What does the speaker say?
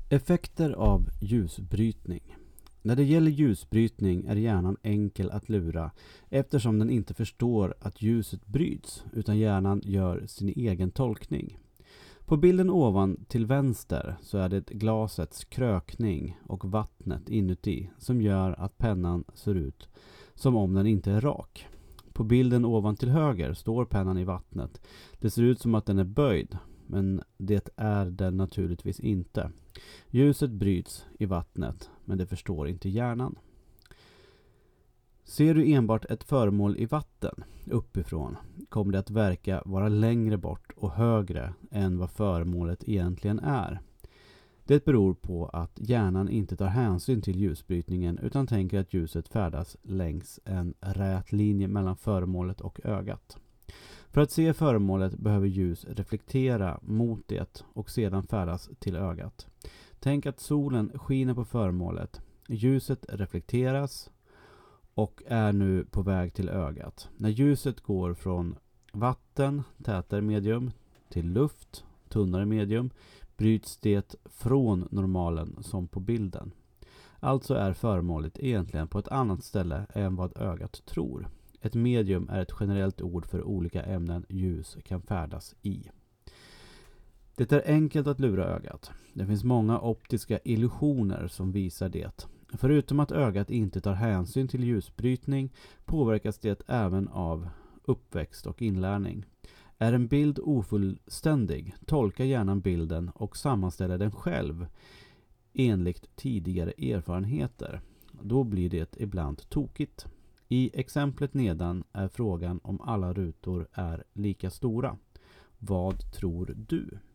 Effekter av ljusbrytning. När det gäller ljusbrytning är hjärnan enkel att lura eftersom den inte förstår att ljuset bryts utan hjärnan gör sin egen tolkning. På bilden ovan till vänster så är det glasets krökning och vattnet inuti som gör att pennan ser ut som om den inte är rak. På bilden ovan till höger står pennan i vattnet. Det ser ut som att den är böjd, men det är den naturligtvis inte. Ljuset bryts i vattnet, men det förstår inte hjärnan. Ser du enbart ett föremål i vatten uppifrån kommer det att verka vara längre bort och högre än vad föremålet egentligen är. Det beror på att hjärnan inte tar hänsyn till ljusbrytningen utan tänker att ljuset färdas längs en rät linje mellan föremålet och ögat. För att se föremålet behöver ljus reflektera mot det och sedan färdas till ögat. Tänk att solen skiner på föremålet. Ljuset reflekteras och är nu på väg till ögat. När ljuset går från vatten, tätare medium, till luft, tunnare medium, bryts det från normalen som på bilden. Alltså är föremålet egentligen på ett annat ställe än vad ögat tror. Ett medium är ett generellt ord för olika ämnen ljus kan färdas i. Det är enkelt att lura ögat. Det finns många optiska illusioner som visar det. Förutom att ögat inte tar hänsyn till ljusbrytning påverkas det även av uppväxt och inlärning. Är en bild ofullständig, tolkar hjärnan bilden och sammanställer den själv enligt tidigare erfarenheter. Då blir det ibland tokigt. I exemplet nedan är frågan om alla rutor är lika stora. Vad tror du?